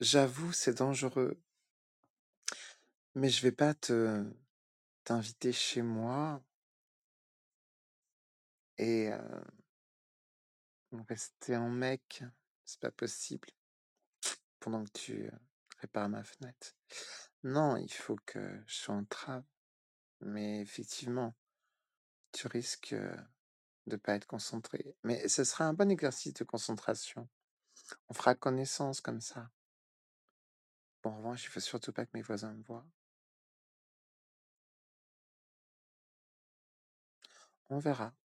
J'avoue, c'est dangereux, mais je vais pas te t'inviter chez moi et rester en mec. C'est pas possible pendant que tu, répares ma fenêtre. Non, il faut que je sois en trave, mais effectivement, tu risques, de pas être concentré. Mais ce sera un bon exercice de concentration. On fera connaissance comme ça. Bon, en revanche, il faut surtout pas que mes voisins me voient. On verra.